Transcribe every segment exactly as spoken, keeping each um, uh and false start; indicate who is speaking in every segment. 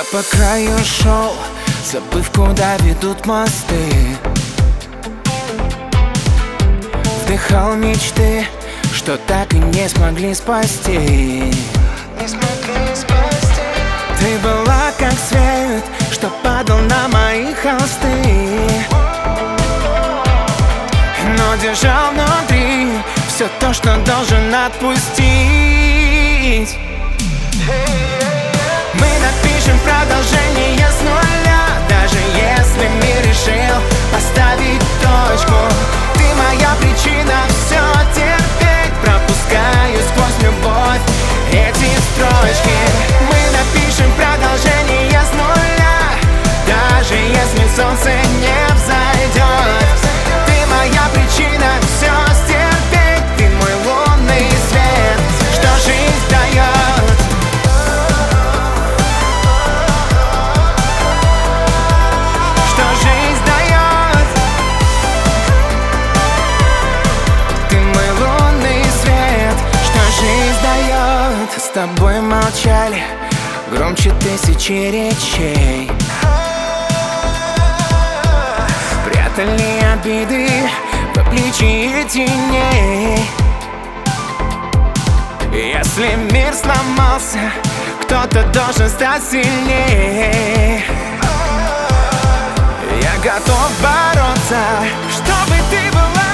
Speaker 1: Я по краю шел, забыв, куда ведут мосты. Вдыхал мечты, что так и не смогли спасти. Не смогли спасти. Ты была как свет, что падал на мои холсты, но держал внутри все то, что должен отпустить. Мы напишем продолжение с нуля, даже если мир решил поставить точку. Ты моя причина все терпеть, пропускаю сквозь любовь эти строчки. Мы напишем продолжение с нуля, даже если солнце не взойдет. Ты моя причина все стерпеть, ты мой лунный свет, что жизнь дает. Что жизнь дает. Ты мой лунный свет, что жизнь дает. С тобой молчали громче тысячи речей, прятали обиды в обличии теней. Если мир сломался, кто-то должен стать сильнее. Я готов бороться, чтобы ты была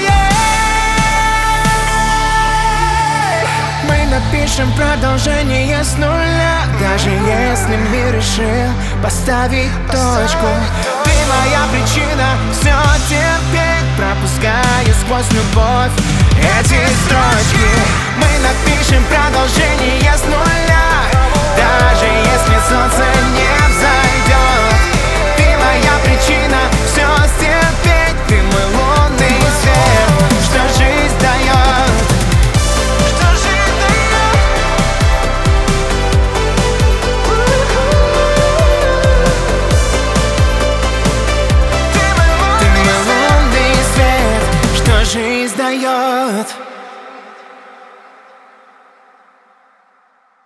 Speaker 1: моей. Мы напишем продолжение с нуля, даже если мир решил поставить точку. Ты моя причина все терпеть, пропускаю сквозь любовь эти строчки. Мы напишем продолжение